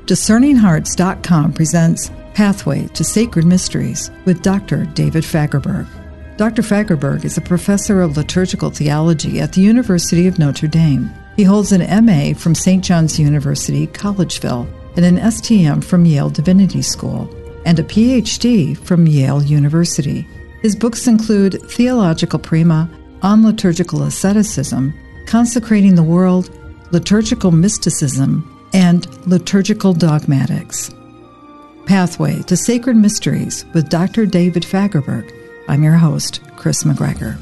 DiscerningHearts.com presents Pathway to Sacred Mysteries with Dr. David Fagerberg. Dr. Fagerberg is a professor of liturgical theology at the University of Notre Dame. He holds an MA from St. John's University, Collegeville, and an STM from Yale Divinity School, and a PhD from Yale University. His books include Theological Prima, On Liturgical Asceticism, Consecrating the World, Liturgical Mysticism, and Liturgical Dogmatics. Pathway to Sacred Mysteries with Dr. David Fagerberg. I'm your host, Chris McGregor.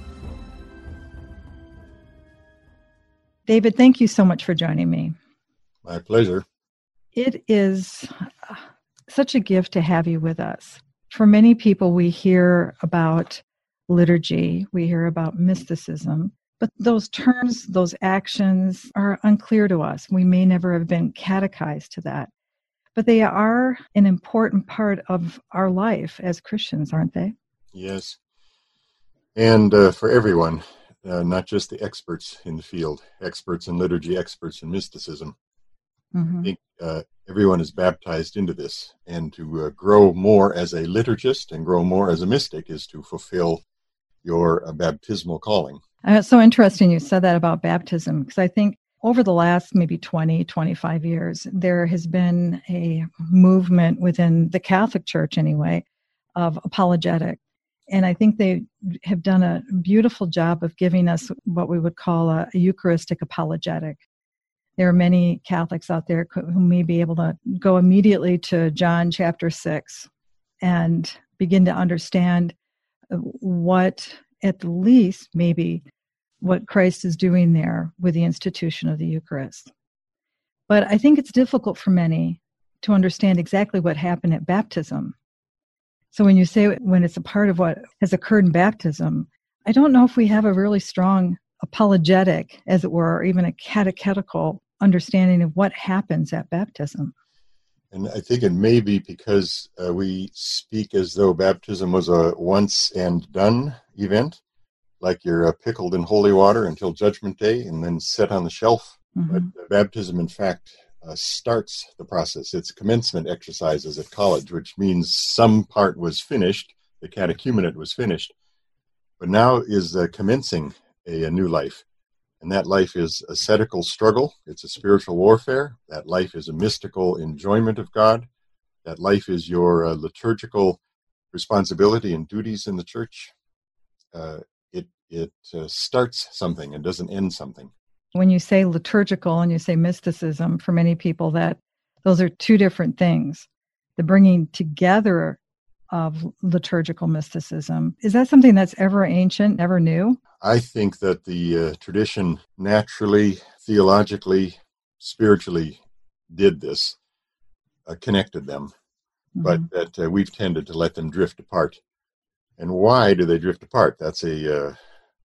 David, thank you so much for joining me. My pleasure. It is such a gift to have you with us. For many people, we hear about liturgy, we hear about mysticism, but those terms, those actions are unclear to us. We may never have been catechized to that, but they are an important part of our life as Christians, aren't they? Yes. And for everyone, not just the experts in the field, experts in liturgy, experts in mysticism. Mm-hmm. I think everyone is baptized into this, and to grow more as a liturgist and grow more as a mystic is to fulfill your baptismal calling. It's so interesting you said that about baptism, because I think over the last maybe 20, 25 years, there has been a movement within the Catholic Church anyway of apologetic. And I think they have done a beautiful job of giving us what we would call a Eucharistic apologetic. There are many Catholics out there who may be able to go immediately to John chapter 6 and begin to understand what, at the least, maybe what Christ is doing there with the institution of the Eucharist. But I think it's difficult for many to understand exactly what happened at baptism. So when you say when it's a part of what has occurred in baptism, I don't know if we have a really strong apologetic, as it were, or even a catechetical understanding of what happens at baptism. And I think it may be because we speak as though baptism was a once and done event, like you're pickled in holy water until Judgment Day and then set on the shelf. Mm-hmm. But baptism, in fact, starts the process. It's commencement exercises at college, which means some part was finished, the catechumenate was finished, but now is commencing a new life. And that life is ascetical struggle. It's a spiritual warfare. That life is a mystical enjoyment of God. That life is your liturgical responsibility and duties in the church. It starts something and doesn't end something. When you say liturgical and you say mysticism, for many people, that those are two different things. The bringing together of liturgical mysticism, is that something that's ever ancient, ever new? I think that the tradition naturally, theologically, spiritually did this, connected them, mm-hmm. but that we've tended to let them drift apart. And why do they drift apart? That's a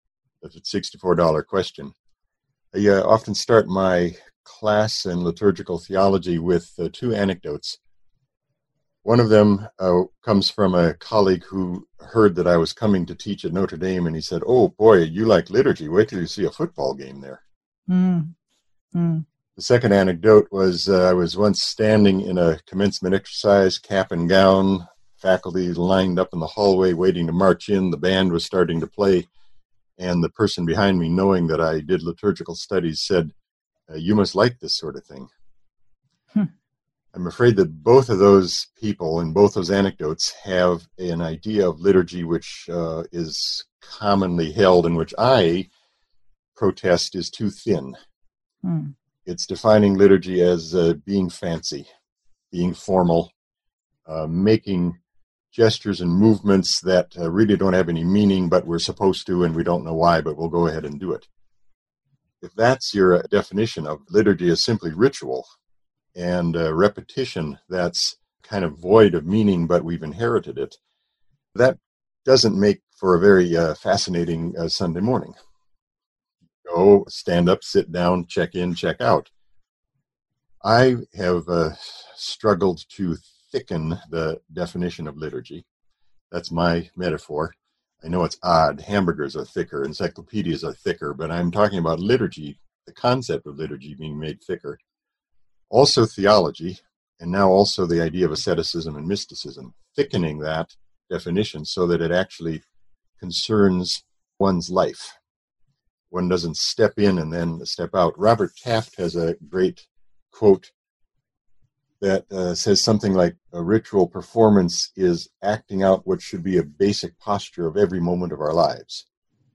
$64 question. I often start my class in liturgical theology with two anecdotes. One of them comes from a colleague who heard that I was coming to teach at Notre Dame, and he said, "Oh boy, you like liturgy. Wait till you see a football game there." Mm. Mm. The second anecdote was I was once standing in a commencement exercise, cap and gown, faculty lined up in the hallway waiting to march in. The band was starting to play, and the person behind me, knowing that I did liturgical studies, said, "You must like this sort of thing." I'm afraid that both of those people and both those anecdotes have an idea of liturgy which is commonly held and which I protest is too thin. Mm. It's defining liturgy as being fancy, being formal, making gestures and movements that really don't have any meaning, but we're supposed to and we don't know why, but we'll go ahead and do it. If that's your definition of liturgy as simply ritual, and repetition that's kind of void of meaning, but we've inherited it, that doesn't make for a very fascinating Sunday morning. Go, stand up, sit down, check in, check out. I have struggled to thicken the definition of liturgy. That's my metaphor. I know it's odd. Hamburgers are thicker, encyclopedias are thicker, but I'm talking about liturgy, the concept of liturgy being made thicker. Also theology, and now also the idea of asceticism and mysticism, thickening that definition so that it actually concerns one's life. One doesn't step in and then step out. Robert Taft has a great quote that says something like, a ritual performance is acting out what should be a basic posture of every moment of our lives.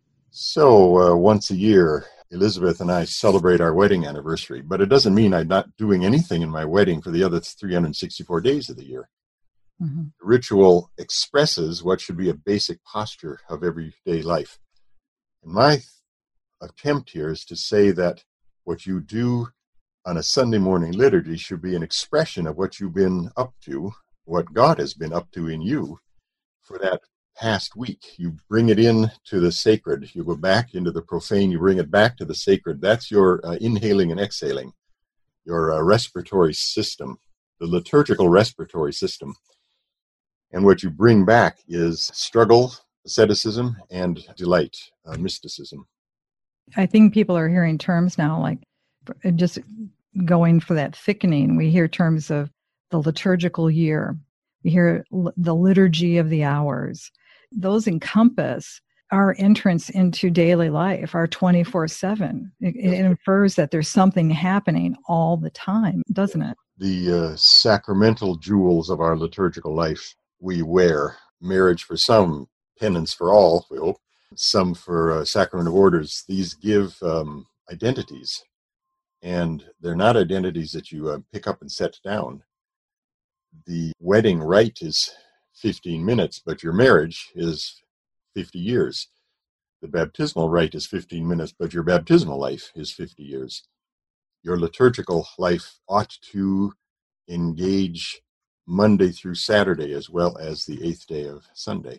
So once a year, Elizabeth and I celebrate our wedding anniversary, but it doesn't mean I'm not doing anything in my wedding for the other 364 days of the year. Mm-hmm. The ritual expresses what should be a basic posture of everyday life. And my attempt here is to say that what you do on a Sunday morning liturgy should be an expression of what you've been up to, what God has been up to in you for that past week. You bring it in to the sacred. You go back into the profane. You bring it back to the sacred. That's your inhaling and exhaling, your respiratory system, the liturgical respiratory system. And what you bring back is struggle, asceticism, and delight, mysticism. I think people are hearing terms now like just going for that thickening. We hear terms of the liturgical year. We hear the liturgy of the hours. Those encompass our entrance into daily life, our 24/7. It infers that there's something happening all the time, doesn't it? The sacramental jewels of our liturgical life we wear. Marriage for some, penance for all, we hope. Some for sacrament of orders. These give identities, and they're not identities that you pick up and set down. The wedding rite is 15 minutes, but your marriage is 50 years. The baptismal rite is 15 minutes, but your baptismal life is 50 years. Your liturgical life ought to engage Monday through Saturday as well as the 8th day of Sunday.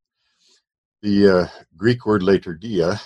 The Greek word liturgia,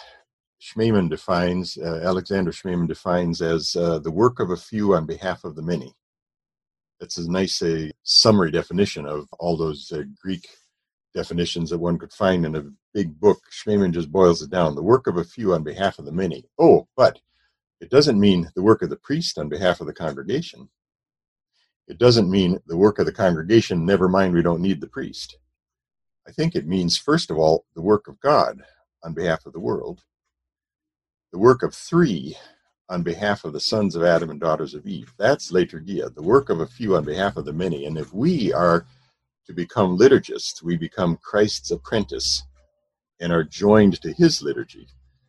Alexander Schmemann defines as the work of a few on behalf of the many. That's a nice summary definition of all those Greek definitions that one could find in a big book. Schmemann just boils it down. The work of a few on behalf of the many. Oh, but it doesn't mean the work of the priest on behalf of the congregation. It doesn't mean the work of the congregation, never mind, we don't need the priest. I think it means, first of all, the work of God on behalf of the world. The work of three on behalf of the sons of Adam and daughters of Eve. That's liturgia, the work of a few on behalf of the many. And if we are to become liturgists, we become Christ's apprentice and are joined to his liturgy.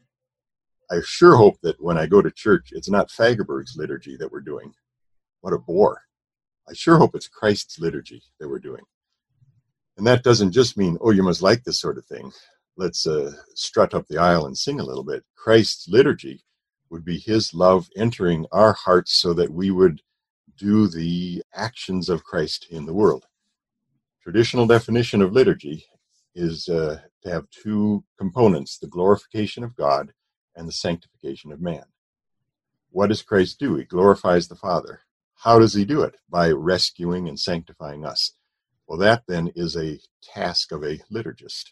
I sure hope that when I go to church, it's not Fagerberg's liturgy that we're doing. What a bore. I sure hope it's Christ's liturgy that we're doing. And that doesn't just mean, oh, you must like this sort of thing. Let's strut up the aisle and sing a little bit. Christ's liturgy would be his love entering our hearts so that we would do the actions of Christ in the world. Traditional definition of liturgy is to have two components, the glorification of God and the sanctification of man. What does Christ do? He glorifies the Father. How does he do it? By rescuing and sanctifying us. Well, that then is a task of a liturgist.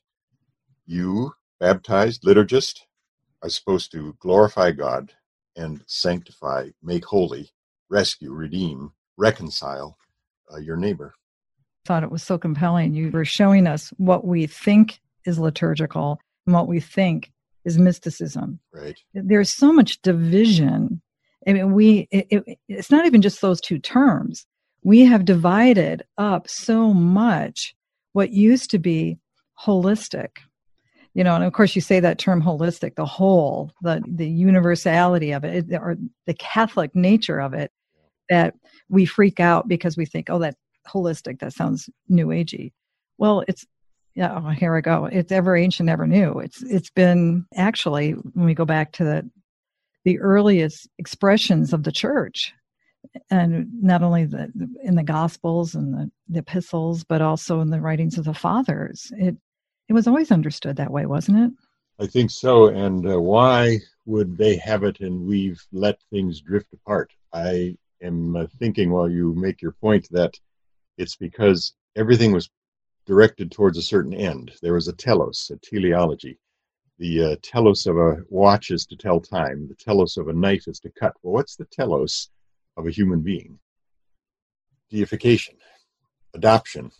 You, baptized liturgist, are supposed to glorify God and sanctify, make holy, rescue, redeem, reconcile your neighbor. I thought it was so compelling. You were showing us what we think is liturgical and what we think is mysticism. Right. There's so much division. I mean, it's not even just those two terms. We have divided up so much what used to be holistic. You know, and of course you say that term holistic, the whole, the universality of it, or the Catholic nature of it, that we freak out because we think, oh, that holistic, that sounds new agey. Well, it's, yeah, here I go. It's ever ancient, ever new. It's been actually, when we go back to the earliest expressions of the church, and not only in the Gospels and the epistles, but also in the writings of the fathers. It was always understood that way, wasn't it? I think so. And why would they have it and we've let things drift apart? I am thinking while you make your point that it's because everything was directed towards a certain end. There was a telos, a teleology. The telos of a watch is to tell time. The telos of a knife is to cut. Well, what's the telos of a human being? deification, adoption,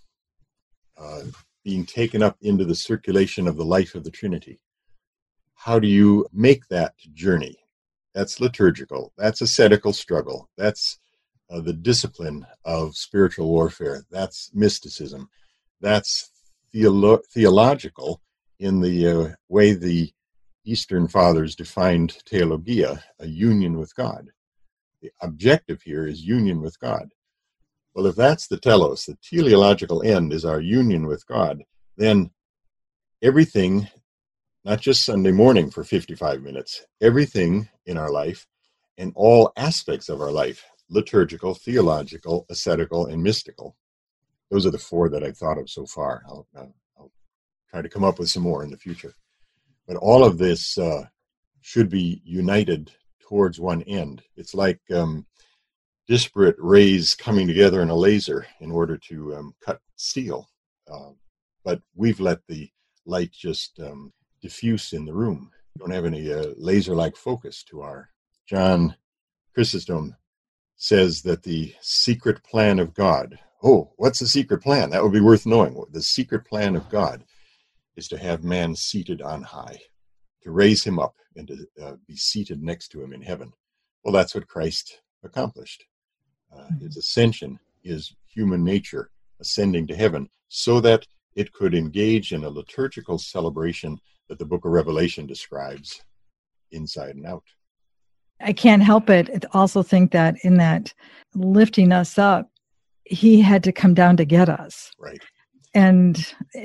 being taken up into the circulation of the life of the Trinity. How do you make that journey? That's liturgical. That's ascetical struggle. That's the discipline of spiritual warfare. That's mysticism. That's theological in the way the Eastern Fathers defined theologia, a union with God. The objective here is union with God. Well, if that's the telos, the teleological end is our union with God, then everything, not just Sunday morning for 55 minutes, everything in our life and all aspects of our life, liturgical, theological, ascetical, and mystical. Those are the four that I've thought of so far. I'll try to come up with some more in the future. But all of this should be united towards one end. It's like disparate rays coming together in a laser in order to cut steel. But we've let the light just diffuse in the room. We don't have any laser-like focus to our. John Chrysostom says that the secret plan of God. Oh, what's the secret plan? That would be worth knowing. The secret plan of God is to have man seated on high, to raise him up and to be seated next to him in heaven. Well, that's what Christ accomplished. His ascension is human nature ascending to heaven so that it could engage in a liturgical celebration that the book of Revelation describes inside and out. I can't help but also think that in that lifting us up, he had to come down to get us. Right. And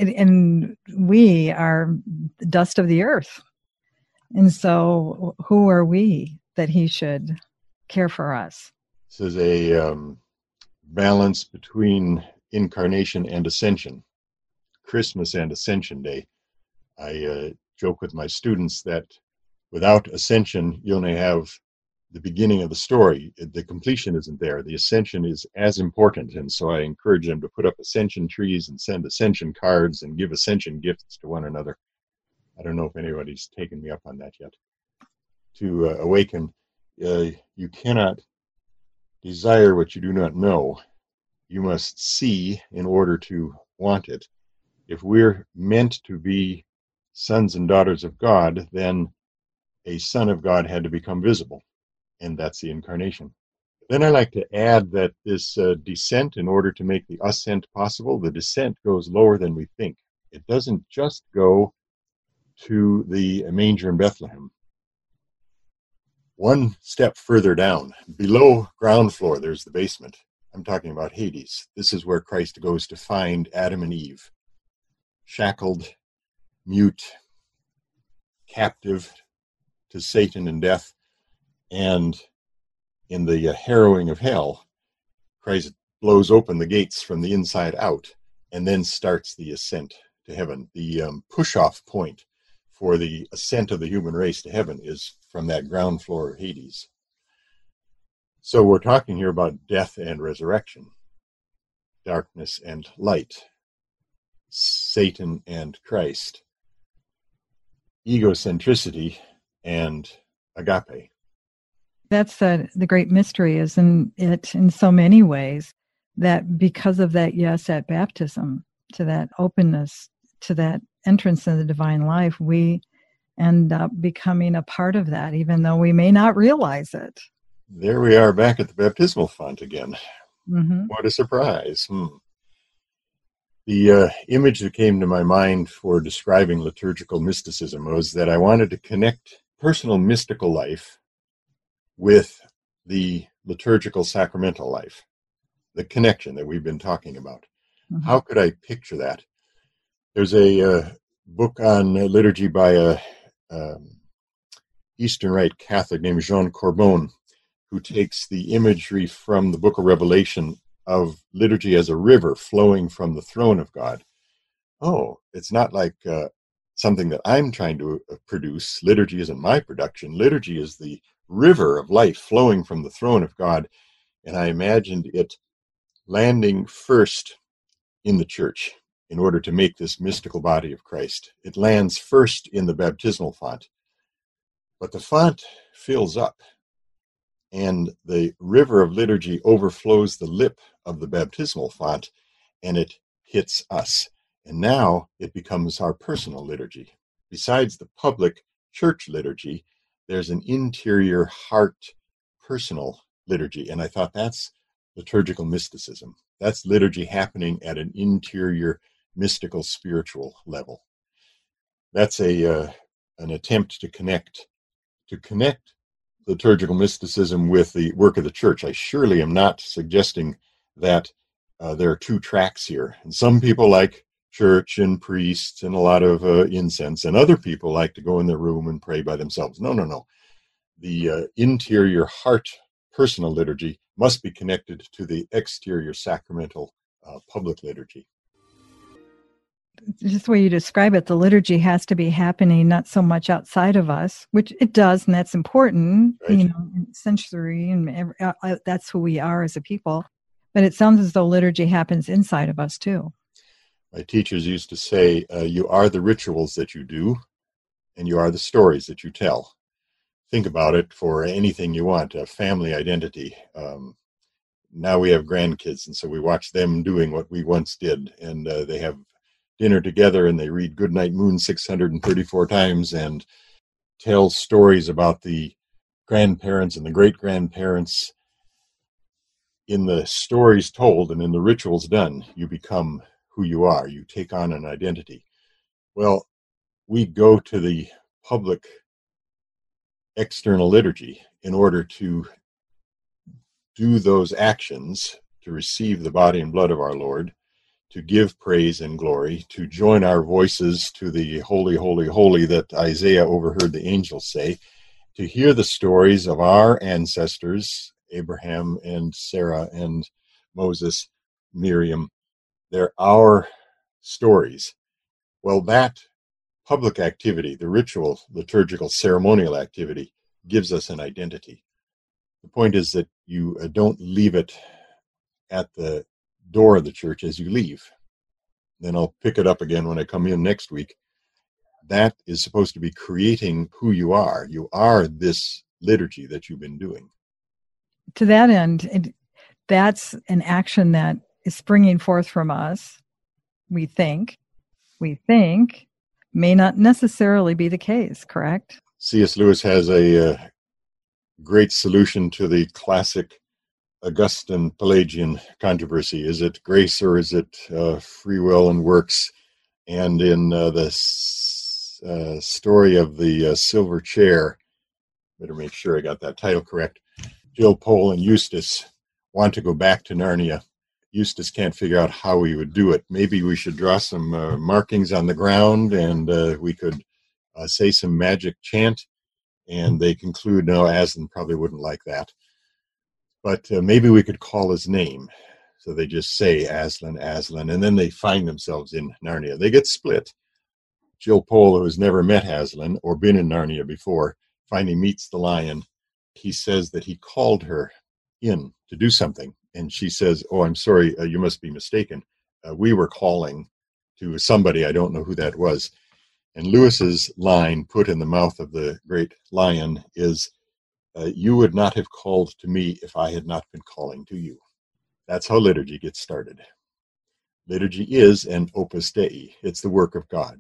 we are the dust of the earth. And so who are we that he should care for us? This is a balance between incarnation and ascension. Christmas and Ascension Day. I joke with my students that without ascension, you only have the beginning of the story. The completion isn't there. The ascension is as important. And so I encourage them to put up ascension trees and send ascension cards and give ascension gifts to one another. I don't know if anybody's taken me up on that yet. To awaken, you cannot desire what you do not know. You must see in order to want it. If we're meant to be sons and daughters of God, then a son of God had to become visible, and that's the incarnation. Then I like to add that this descent, in order to make the ascent possible, the descent goes lower than we think. It doesn't just go to the manger in Bethlehem. One step further down, below ground floor, there's the basement. I'm talking about Hades. This is where Christ goes to find Adam and Eve, shackled, mute, captive to Satan and death. And in the harrowing of hell, Christ blows open the gates from the inside out and then starts the ascent to heaven. The push-off point for the ascent of the human race to heaven is from that ground floor of Hades. So we're talking here about death and resurrection, darkness and light, Satan and Christ, egocentricity and agape. That's the great mystery, isn't it, in so many ways, that because of that yes at baptism, to that openness, to that entrance in the divine life, we end up becoming a part of that, even though we may not realize it. There we are back at the baptismal font again. Mm-hmm. What a surprise. The image that came to my mind for describing liturgical mysticism was that I wanted to connect personal mystical life with the liturgical sacramental life, the connection that we've been talking about. Mm-hmm. How could I picture that? There's a book on liturgy by a Eastern Rite Catholic named Jean Corbon, who takes the imagery from the book of Revelation of liturgy as a river flowing from the throne of God. Oh, it's not like something that I'm trying to produce. Liturgy isn't my production. Liturgy is the river of life flowing from the throne of God. And I imagined it landing first in the church in order to make this mystical body of Christ. It lands first in the baptismal font. But the font fills up. and the river of liturgy overflows the lip of the baptismal font, and it hits us. And now it becomes our personal liturgy. Besides the public church liturgy, there's an interior heart personal liturgy. And I thought that's liturgical mysticism. That's liturgy happening at an interior mystical spiritual level. That's an attempt to connect liturgical mysticism with the work of the church. I surely am not suggesting that there are two tracks here. And some people like church and priests and a lot of incense, and other people like to go in their room and pray by themselves. No. The interior heart personal liturgy must be connected to the exterior sacramental public liturgy. Just the way you describe it, the liturgy has to be happening not so much outside of us, which it does, and that's important, right? Sensory, and that's who we are as a people. But it sounds as though liturgy happens inside of us too. My teachers used to say, you are the rituals that you do, and you are the stories that you tell. Think about it for anything you want, a family identity. Now we have grandkids, and so we watch them doing what we once did, and they have dinner together, and they read Goodnight Moon 634 times and tell stories about the grandparents and the great-grandparents. In the stories told and in the rituals done, you become who you are. You take on an identity. Well, we go to the public external liturgy in order to do those actions, to receive the body and blood of our Lord, to give praise and glory, to join our voices to the holy, holy, holy that Isaiah overheard the angels say, to hear the stories of our ancestors, Abraham and Sarah and Moses, Miriam. They're our stories. Well, that public activity, the ritual, liturgical, ceremonial activity, gives us an identity. The point is that you don't leave it at the door of the church as you leave. Then I'll pick it up again when I come in next week. That is supposed to be creating who you are. You are this liturgy that you've been doing. To that end, that's an action that is springing forth from us. We think may not necessarily be the case, correct? C.S. Lewis has a great solution to the classic Augustine Pelagian controversy. Is it grace or is it free will and works? And in the story of the silver chair, better make sure I got that title correct, Jill Pole and Eustace want to go back to Narnia. Eustace can't figure out how we would do it. Maybe we should draw some markings on the ground, and we could say some magic chant. And they conclude, no, Aslan probably wouldn't like that. But maybe we could call his name. So they just say Aslan, Aslan, and then they find themselves in Narnia. They get split. Jill Pole, who has never met Aslan or been in Narnia before, finally meets the lion. He says that he called her in to do something. And she says, oh, I'm sorry, you must be mistaken. We were calling to somebody, I don't know who that was. And Lewis's line put in the mouth of the great lion is, you would not have called to me if I had not been calling to you. That's how liturgy gets started. Liturgy is an opus Dei. It's the work of God.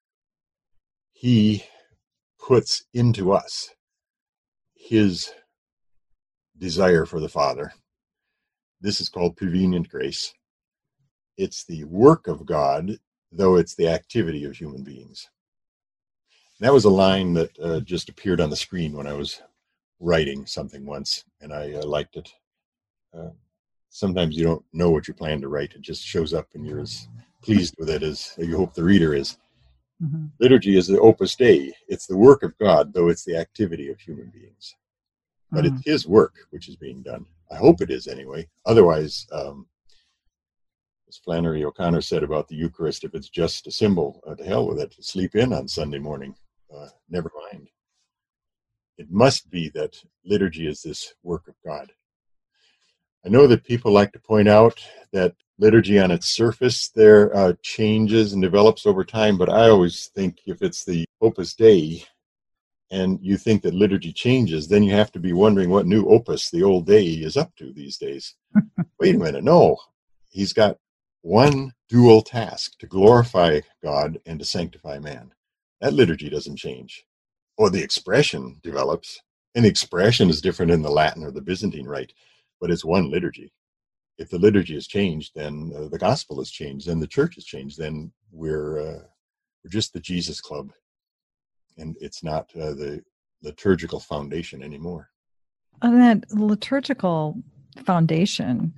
He puts into us his desire for the Father. This is called prevenient grace. It's the work of God, though it's the activity of human beings. And that was a line that just appeared on the screen when I was writing something once, and I liked it. Sometimes you don't know what you plan to write. It just shows up and you're as pleased with it as you hope the reader is. Mm-hmm. Liturgy is the opus Dei. It's the work of God, though it's the activity of human beings. But it's his work which is being done. I hope it is anyway. Otherwise, as Flannery O'Connor said about the Eucharist, if it's just a symbol, to hell with it. Sleep in on Sunday morning. Never mind. It must be that liturgy is this work of God. I know that people like to point out that liturgy on its surface there changes and develops over time, but I always think if it's the opus Dei and you think that liturgy changes, then you have to be wondering what new opus the old day is up to these days. Wait a minute, no. He's got one dual task, to glorify God and to sanctify man. That liturgy doesn't change. Or the expression develops, and the expression is different in the Latin or the Byzantine rite, but it's one liturgy. If the liturgy has changed, then the gospel has changed, then the church has changed, then we're just the Jesus Club, and it's not the liturgical foundation anymore. On that liturgical foundation,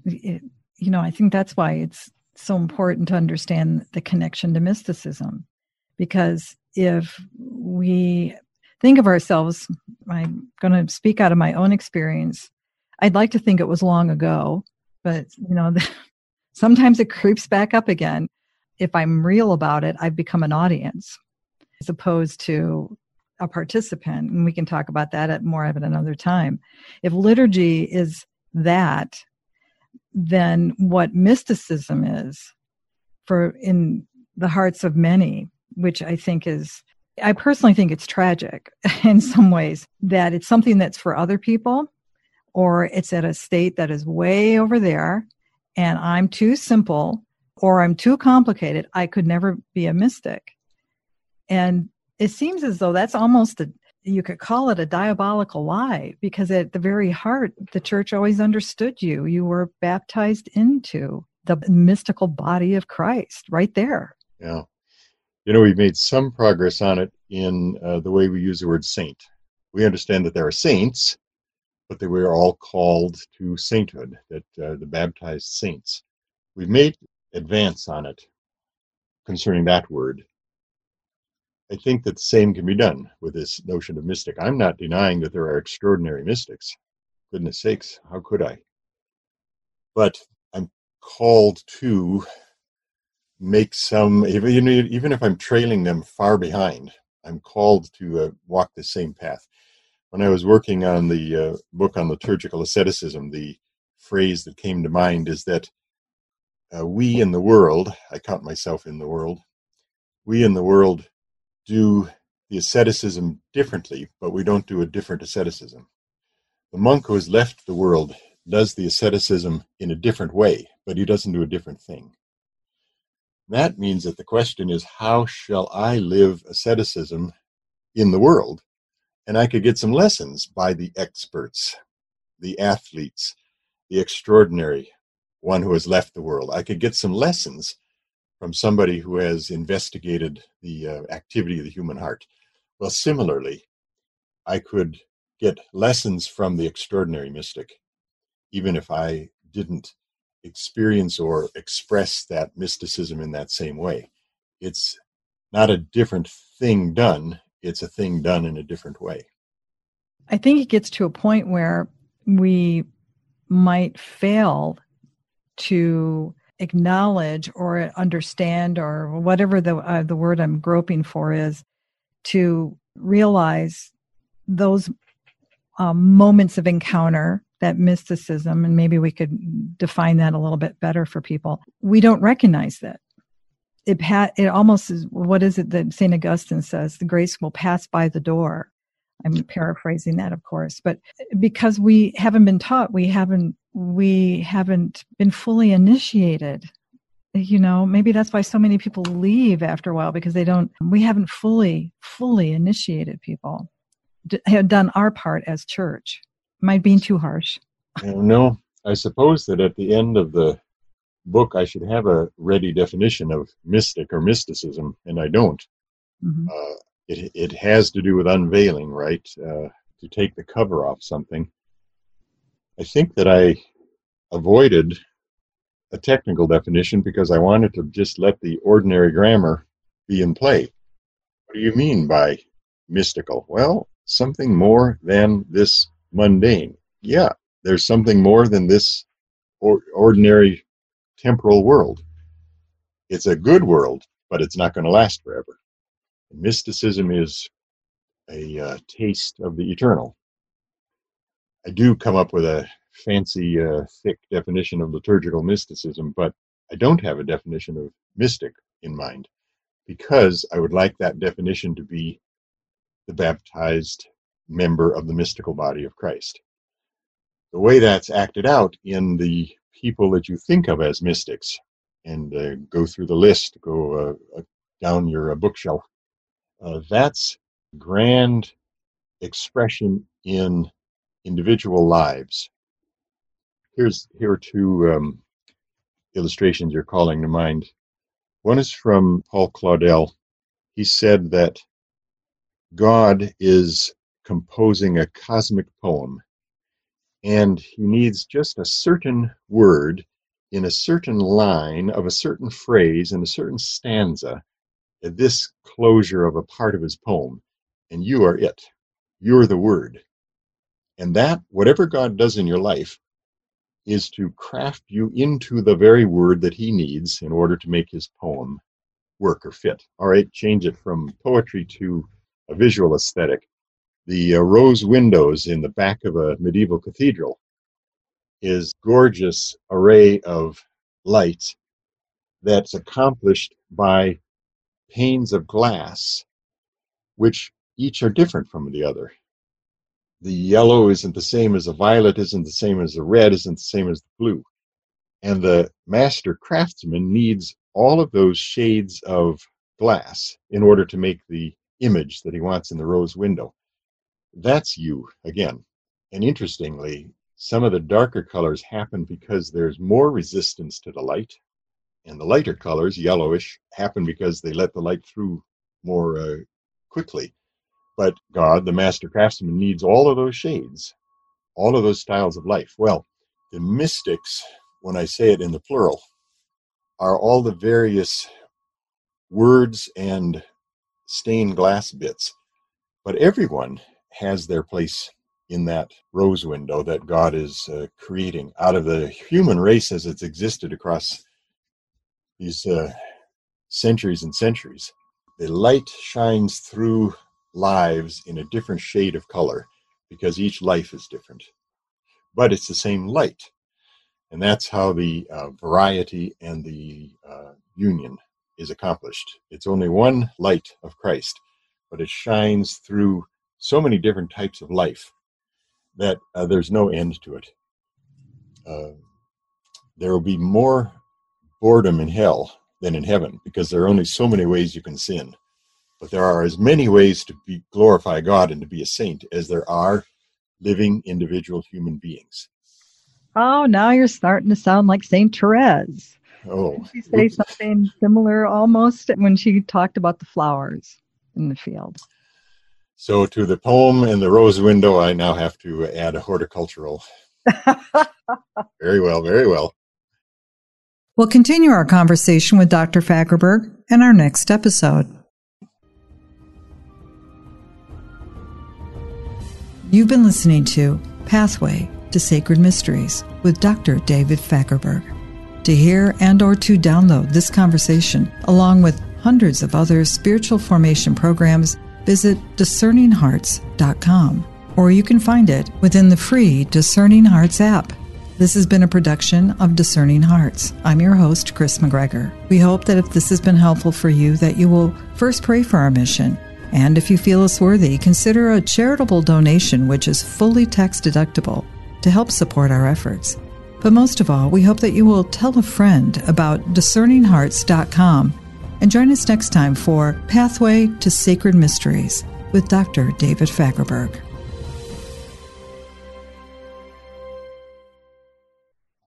I think that's why it's so important to understand the connection to mysticism. Because if we think of ourselves, I'm going to speak out of my own experience. I'd like to think it was long ago, but sometimes it creeps back up again. If I'm real about it, I've become an audience as opposed to a participant, and we can talk about that at another time. If liturgy is that, then what mysticism is in the hearts of many, which I personally think it's tragic in some ways, that it's something that's for other people, or it's at a state that is way over there, and I'm too simple, or I'm too complicated. I could never be a mystic. And it seems as though that's almost you could call it a diabolical lie, because at the very heart, the church always understood you. You were baptized into the mystical body of Christ right there. Yeah. We've made some progress on it in the way we use the word saint. We understand that there are saints, but they were all called to sainthood, that the baptized saints. We've made advance on it concerning that word. I think that the same can be done with this notion of mystic. I'm not denying that there are extraordinary mystics. Goodness sakes, how could I? But I'm called to make some, even if I'm trailing them far behind, I'm called to walk the same path. When I was working on the book on liturgical asceticism, the phrase that came to mind is that we in the world, I count myself in the world, we in the world do the asceticism differently, but we don't do a different asceticism. The monk who has left the world does the asceticism in a different way, but he doesn't do a different thing. That means that the question is, how shall I live asceticism in the world? And I could get some lessons by the experts, the athletes, the extraordinary one who has left the world. I could get some lessons from somebody who has investigated the activity of the human heart. Well, similarly, I could get lessons from the extraordinary mystic, even if I didn't experience or express that mysticism in that same way. It's not a different thing done, it's a thing done in a different way. I think it gets to a point where we might fail to acknowledge or understand, or whatever the word I'm groping for is, to realize those moments of encounter, that mysticism, and maybe we could define that a little bit better for people. We don't recognize that. It almost is, what is it that St. Augustine says? The grace will pass by the door. I'm paraphrasing that, of course, but because we haven't been taught, we haven't been fully initiated. Maybe that's why so many people leave after a while, because we haven't fully initiated people, have done our part as church. Am I being too harsh? No, I suppose that at the end of the book, I should have a ready definition of mystic or mysticism, and I don't. Mm-hmm. It has to do with unveiling, right? To take the cover off something. I think that I avoided a technical definition because I wanted to just let the ordinary grammar be in play. What do you mean by mystical? Well, something more than this mundane. Yeah, there's something more than this ordinary temporal world. It's a good world, but it's not going to last forever. Mysticism is a taste of the eternal. I do come up with a fancy, thick definition of liturgical mysticism, but I don't have a definition of mystic in mind, because I would like that definition to be the baptized member of the mystical body of Christ. The way that's acted out in the people that you think of as mystics, and go through the list, go down your bookshelf, that's grand expression in individual lives. Here are two illustrations you're calling to mind. One is from Paul Claudel. He said that God is composing a cosmic poem, and he needs just a certain word in a certain line of a certain phrase in a certain stanza at this closure of a part of his poem, and you are it. You're the word. And that, whatever God does in your life, is to craft you into the very word that he needs in order to make his poem work or fit. All right, change it from poetry to a visual aesthetic. The rose windows in the back of a medieval cathedral is gorgeous array of lights that's accomplished by panes of glass, which each are different from the other. The yellow isn't the same as the violet, isn't the same as the red, isn't the same as the blue. And the master craftsman needs all of those shades of glass in order to make the image that he wants in the rose window. That's you again. And interestingly, some of the darker colors happen because there's more resistance to the light. And the lighter colors, yellowish, happen because they let the light through more quickly. But God, the master craftsman, needs all of those shades, all of those styles of life. Well, the mystics, when I say it in the plural, are all the various words and stained glass bits. But everyone has their place in that rose window that God is creating out of the human race as it's existed across these centuries and centuries. The light shines through lives in a different shade of color because each life is different. But it's the same light. And that's how the variety and the union is accomplished. It's only one light of Christ, but it shines through so many different types of life that there's no end to it. There will be more boredom in hell than in heaven because there are only so many ways you can sin. But there are as many ways to glorify God and to be a saint as there are living individual human beings. Oh, now you're starting to sound like Saint Therese. Oh, did she say something similar almost when she talked about the flowers in the field? So to the poem and the rose window, I now have to add a horticultural. Very well, very well. We'll continue our conversation with Dr. Fagerberg in our next episode. You've been listening to Pathway to Sacred Mysteries with Dr. David Fagerberg. To hear and or to download this conversation, along with hundreds of other spiritual formation programs, visit discerninghearts.com, or you can find it within the free Discerning Hearts app. This has been a production of Discerning Hearts. I'm your host, Chris McGregor. We hope that if this has been helpful for you, that you will first pray for our mission. And if you feel us worthy, consider a charitable donation, which is fully tax deductible, to help support our efforts. But most of all, we hope that you will tell a friend about discerninghearts.com and join us next time for Pathway to Sacred Mysteries with Dr. David Fagerberg.